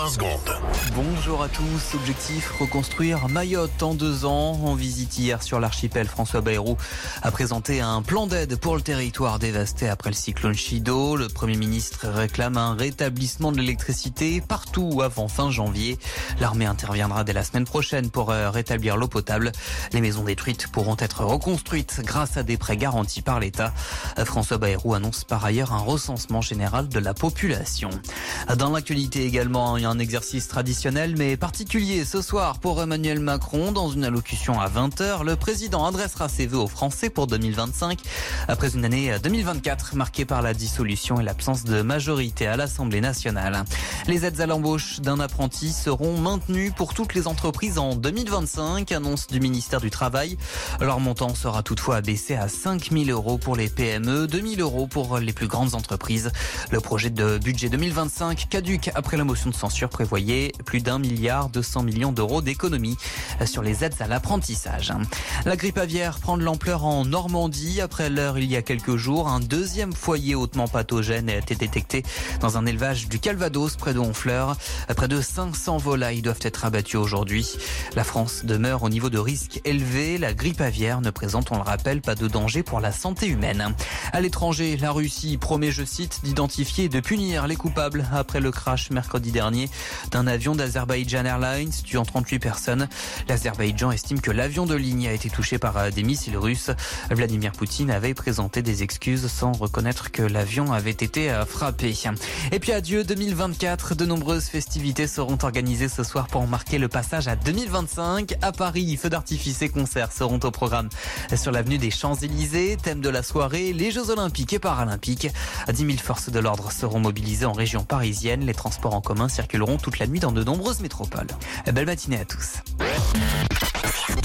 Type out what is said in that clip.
20 secondes. Bonjour à tous. Objectif, reconstruire Mayotte en 2 ans. En visite hier sur l'archipel, François Bayrou a présenté un plan d'aide pour le territoire dévasté après le cyclone Chido. Le Premier ministre réclame un rétablissement de l'électricité partout avant fin janvier. L'armée interviendra dès la semaine prochaine pour rétablir l'eau potable. Les maisons détruites pourront être reconstruites grâce à des prêts garantis par l'État. François Bayrou annonce par ailleurs un recensement général de la population. Dans l'actualité également, un exercice traditionnel mais particulier ce soir pour Emmanuel Macron. Dans une allocution à 20h, le président adressera ses vœux aux Français pour 2025 après une année 2024 marquée par la dissolution et l'absence de majorité à l'Assemblée nationale. Les aides à l'embauche d'un apprenti seront maintenues pour toutes les entreprises en 2025, annonce du ministère du Travail. Leur montant sera toutefois abaissé à 5 000 € pour les PME, 2 000 € pour les plus grandes entreprises. Le projet de budget 2025 caduc après la motion de censure prévoyait plus d'1,2 milliard d'économies sur les aides à l'apprentissage. La grippe aviaire prend de l'ampleur en Normandie. Après l'heure il y a quelques jours, un deuxième foyer hautement pathogène a été détecté dans un élevage du Calvados près de Honfleur. Près de 500 volailles doivent être abattues aujourd'hui. La France demeure au niveau de risque élevé. La grippe aviaire ne présente, on le rappelle, pas de danger pour la santé humaine. À l'étranger, la Russie promet, je cite, d'identifier et de punir les coupables après le crash mercredi dernier d'un avion d'Azerbaïdjan Airlines tuant 38 personnes. L'Azerbaïdjan estime que l'avion de ligne a été touché par des missiles russes. Vladimir Poutine avait présenté des excuses sans reconnaître que l'avion avait été frappé. Et puis adieu 2024, de nombreuses festivités seront organisées ce soir pour marquer le passage à 2025. À Paris, feux d'artifice et concerts seront au programme sur l'avenue des Champs-Élysées. Thème de la soirée, les Jeux Olympiques et Paralympiques. 10 000 forces de l'ordre seront mobilisées en région parisienne. Les transports en commun circuleront toute la nuit dans de nombreuses métropoles. Belle matinée à tous.